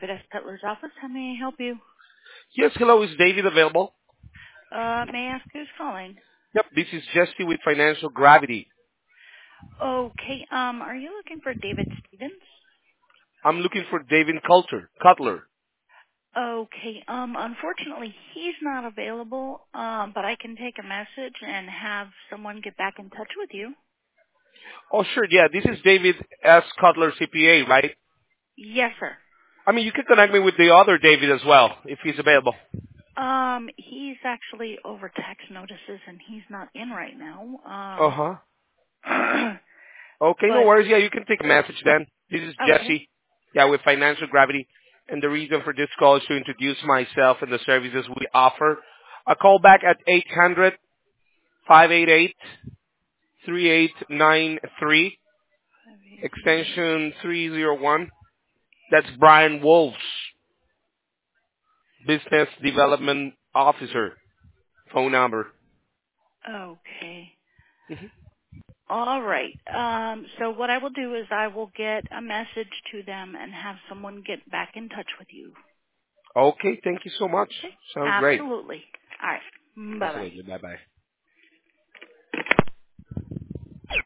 David S. Cutler's office. How may I help you? Yes, hello. Is David available? May I ask who's calling? Yep, this is Jesse with Financial Gravity. Okay, are you looking for David Stevens? I'm looking for David Cutler. Okay, unfortunately he's not available, but I can take a message and have someone get back in touch with you. Oh, sure. Yeah, this is David S. Cutler, CPA, right? Yes, sir. I mean, you can connect me with the other David as well, if he's available. He's actually over tax notices and he's not in right now. Uh-huh. Okay, no But, worries. Yeah, you can take a message then. This is okay. Jesse, yeah, with Financial Gravity. And the reason for this call is to introduce myself and the services we offer. A call back at 800-588-3893, extension 301. That's Brian Wolf's Business Development Officer phone number. Okay. Mhm. All right. So what I will do is I will get a message to them and have someone get back in touch with you. Okay, thank you so much. Okay? Sounds great. Absolutely. All right. Bye-bye. Absolutely. Bye-bye.